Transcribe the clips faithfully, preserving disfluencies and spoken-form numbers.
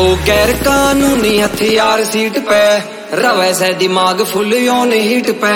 गैर कानूनी हथियार सीट पे रवे से दिमाग फुल योन हीट पे।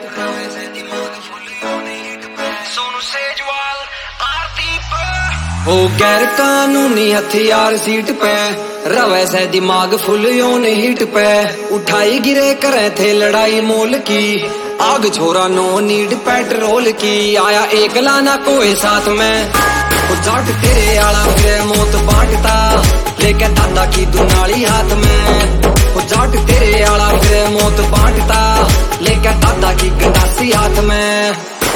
हो गैर कानूनी हथियार सीट पे रवे से दिमाग फुल योन हीट पे। उठाई गिरे करे थे लड़ाई मोल की आग छोरा नो नीड पेट्रोल की। आया एक लाना कोई साथ में जाट तेरे आला फिर मौत बांटता लेके दादा की दुनाली हाथ में। जाट तेरे आला फिर मौत बांटता लेके दादा की गंडासी हाथ में।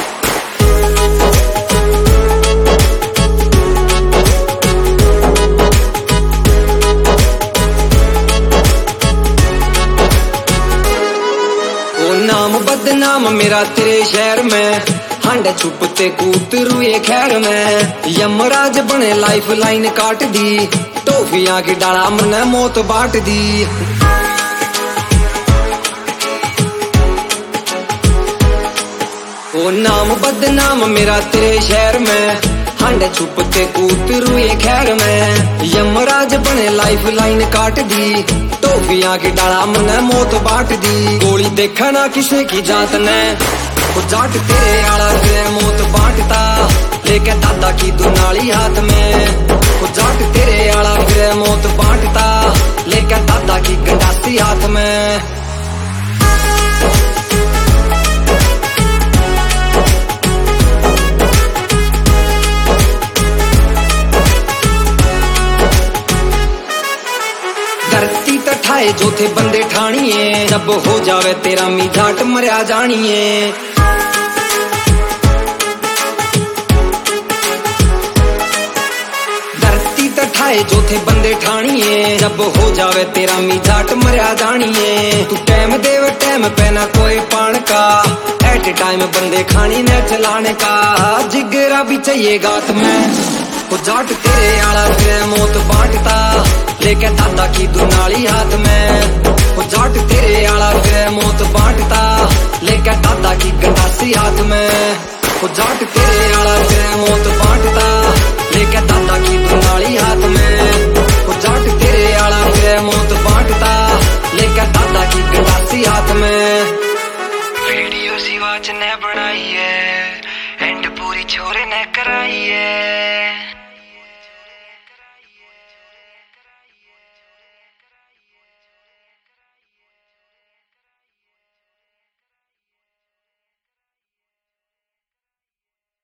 नाम बदनाम मेरा तेरे शहर में हांडे छुपते कूतरू ये खैर में। यमराज बने लाइफ लाइन काट दी टोफिया की डाला मने मौत बांट दी। ओ नाम बदनाम मेरा तेरे शहर में हांडे छुपते कूतरू ये खैर में। यमराज बने लाइफ लाइन काट दी टोफिया की डाला मने मौत बांट दी। गोली देखा ना किसे की जात ने वो जाट तेरे आला फिर मौत बांटता लेके दादा की दुनाली हाथ में। वो जाट तेरे आला फिर मौत बांटता लेके दादा की गंडासी हाथ में। धरती तठाए जो थे बंदे ठाणिए जब हो जावे तेरा मी जाट मरिया जानिए। धरती तठाए जो थे बंदे ठाणिए जब हो जावे तेरा मी जाट मरिया जानिए। तू टाइम देव टाइम पे ना कोई पान का एट टाइम बंदे खानी ने चलाने का। जिगरा भी चाहिए गात में वो जाट तेरे आला फिर मौत बांटता लेके दादा की दुनाली हाथ में। वो जाट तेरे आला फिर मौत बांटता लेके दादा की गंडासी हाथ में। वो जाट तेरे आला फिर मौत बांटता लेके दादा की दुनाली हाथ में। वो जाट तेरे आला फिर मौत बांटता लेके दादा की गंडासी हाथ में। वीडियो शिवाच ने बनाई है एंड पूरी छोरे ने कराई है।